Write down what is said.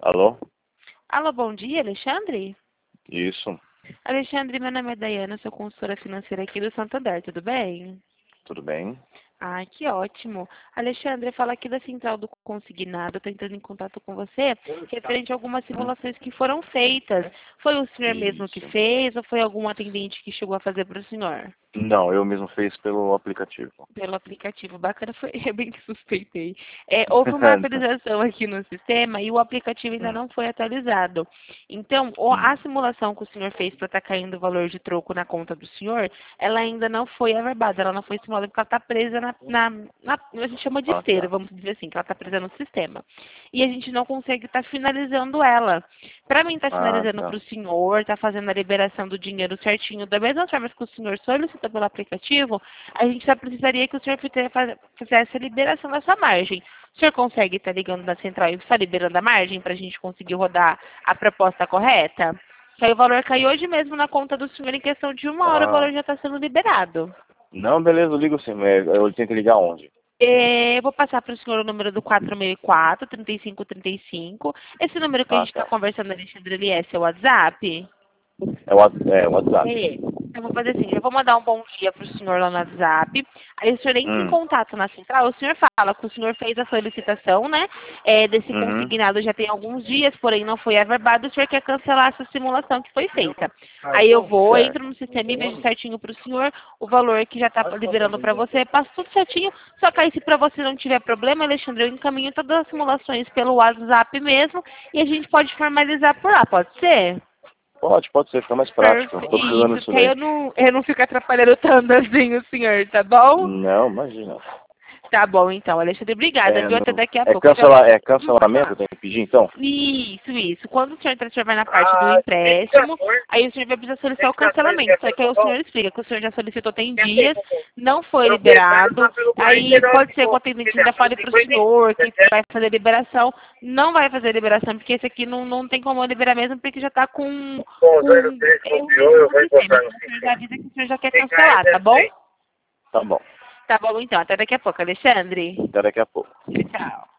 Alô? Alô, bom dia, Alexandre? Isso, Alexandre, meu nome é Dayana, sou consultora financeira aqui do Santander, tudo bem? tudo bem? Ah, que ótimo. Alexandre, fala aqui da Central do Consignado, estou entrando em contato com você referente a algumas Hum, simulações que foram feitas. Foi o senhor mesmo que Isso. fez ou foi algum atendente que chegou a fazer para o senhor? Não, eu mesmo fiz pelo aplicativo. Pelo aplicativo. Bacana, foi eu bem que suspeitei. Houve uma atualização aqui no sistema e o aplicativo ainda Hum, não foi atualizado. Então, a hum. simulação que o senhor fez para estar caindo o valor de troco na conta do senhor, ela ainda não foi averbada, ela não foi simulada porque ela está presa a gente chama de Ah, esteira, tá. vamos dizer assim, que ela está presa no sistema. E a gente não consegue estar finalizando ela. Para mim estar Ah, finalizando para tá. o senhor, estar fazendo a liberação do dinheiro certinho, da mesma forma que o senhor solicita pelo aplicativo, a gente só precisaria que o senhor fizesse a liberação dessa margem. O senhor consegue estar ligando na central e estar liberando a margem para a gente conseguir rodar a proposta correta? Que aí o valor caiu hoje mesmo na conta do senhor em questão de 1 hora, o valor Ah, já está sendo liberado. não, beleza, eu ligo sim. Eu tenho que ligar onde? Eu vou passar para o senhor o número do 464-3535. Esse número que a Ah, gente está tá. conversando, Alexandre, ele é seu WhatsApp? É o WhatsApp. Eu vou fazer assim, eu vou mandar um bom dia para o senhor lá no WhatsApp. Aí o senhor entra em Hum, contato na central, o senhor fala que o senhor fez a solicitação, né? Desse uhum. consignado já tem alguns dias, porém não foi averbado, o senhor quer cancelar essa simulação que foi feita. Aí eu vou, entro Certo. no sistema e vejo certinho para o senhor o valor que já está liberando para você, passo tudo certinho. Só que aí se para você não tiver problema, Alexandre, eu encaminho todas as simulações pelo WhatsApp mesmo e a gente pode formalizar por lá, pode ser? Pode ser, fica mais prático. Eu tô precisando Isso, disso que aí daí. eu não fico atrapalhando tanto assim o senhor, tá bom? Não, imagina. Tá bom, então, Alexandre, obrigada, É, viu? Até não, daqui a é, pouco. Eu já vou... cancelamento, tem que pedir então? Isso. Quando o senhor entrar, o senhor vai na parte do empréstimo, aí o senhor vai precisar solicitar o cancelamento. Só que aí o senhor explica que o senhor já solicitou tem dias, não foi liberado, aí pode ser que o atendente ainda fale para o senhor que vai fazer liberação, não vai fazer liberação, porque esse aqui não tem como liberar mesmo, porque já está com erro mesmo no sistema. Então o senhor já avisa que o senhor já quer cancelar, tá bom? Tá bom. Tá bom, então. Até daqui a pouco, Alexandre. Até daqui a pouco. Tchau.